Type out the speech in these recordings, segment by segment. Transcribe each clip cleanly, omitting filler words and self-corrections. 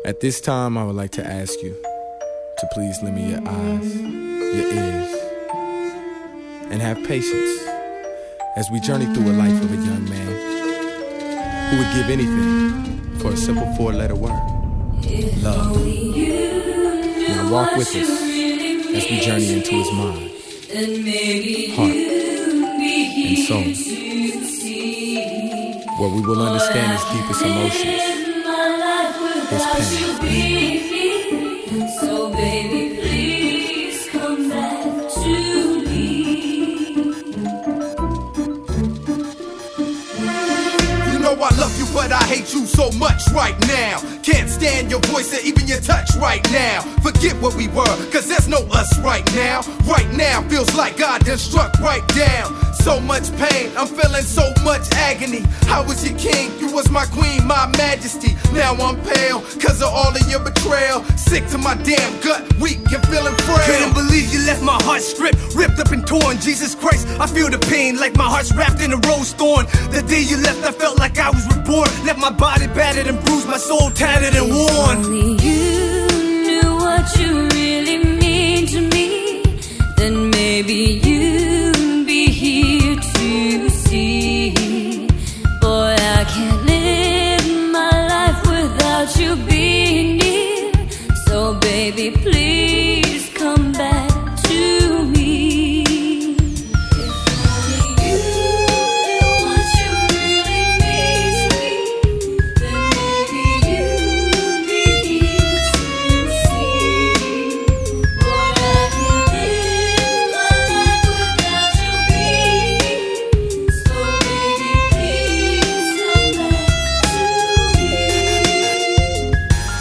At this time, I would like to ask you to please lend me your eyes, your ears, and have patience as we journey through a life of a young man who would give anything for a simple four-letter word: love. Now walk with us as we journey into his mind, heart, and soul, where we will understand his deepest emotions, his pain. So baby, please come back to me. You know I love you, but I hate you so much right now. Can't stand your voice or even your touch right now. Forget what we were, cause there's no us right now. Right now feels like God done struck right down. So much pain, I'm feeling so much agony. I was your king, you was my queen, my majesty. Now I'm pale, cause of all of your betrayal. Sick to my damn gut, weak and feeling frail. Couldn't believe you left my heart stripped, ripped up and torn. Jesus Christ, I feel the pain like my heart's wrapped in a rose thorn. The day you left, I felt like I was reborn. Left my body battered and bruised, my soul tattered and worn. Only you knew what you really mean to me. Then maybe you'd be here to see. Boy, I can't live my life without you being near. So baby, please come back to me. If only you knew what you really mean to me, then maybe you'd be here to see. Boy, I can't live my life without you being near. So baby, please come back to me.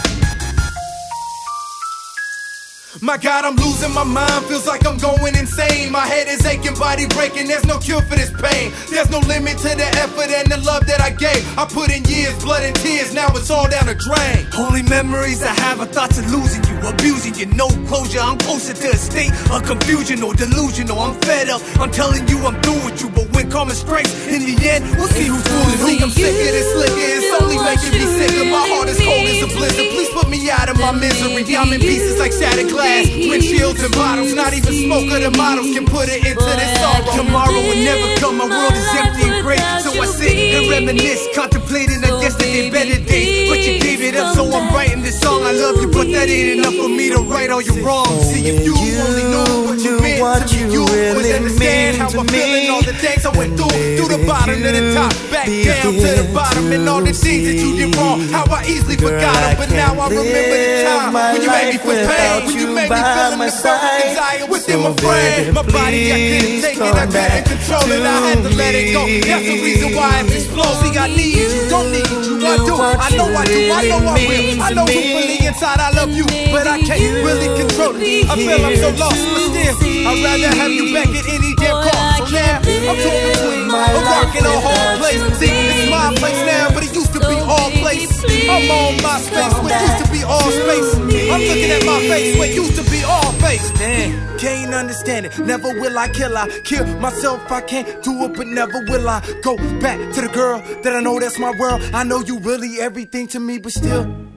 My God, I'm losing my mind, feels like I'm going insane. My head is aching, body breaking, there's no cure for this pain. There's no limit to the effort and the love that I gave. I put in years, blood and tears, now it's all down the drain. Only memories I have are thoughts of losing you, abusing you, no closure. I'm closer to a state of confusion or delusional. I'm fed up, I'm telling you I'm through with you. But when karma strikes, in the end, we'll see who's fooling who. See, I'm sicker than slicker, it's only making me sicker. My heart is cold as a blizzard, please put me out of my misery. I'm in pieces like shattered glass, windshields and bottles. Not even smoke or the models can put it into this sorrow. Tomorrow will never come, my world is empty and gray. So I sit and reminisce, contemplating on yesterday better days. But you gave it up, so I'm writing this song. I love you, but that ain't enough for me to right all your wrongs. See, if you only knew what you meant to me, you would understand how I'm feeling. All the things I went through the bottom to the top, back down to the bottom. And all the things that you did wrong, how I easily forgot them. But now I remember the time when you made me feel pain, when you made me feel the burden, desire within my brain. My body, I couldn't take it, I couldn't control it, I had to let it go. That's the reason why it explodes. See, I need you, don't need you, I do. I know I do, I know I will. I know truthfully inside I love you, but I can't really control it. I feel I'm so lost, but still, I'd rather have you back at any damn cost. So now, I'm torn between a rock and a hard place. See, it's my place now, but it used to be all place. I'm on my space, what used to be all space. I'm looking at my face, what used to be all face. Damn, can't understand it, never will I kill myself, I can't do it, but never will I go back to the girl that I know that's my world. I know you really everything to me, but still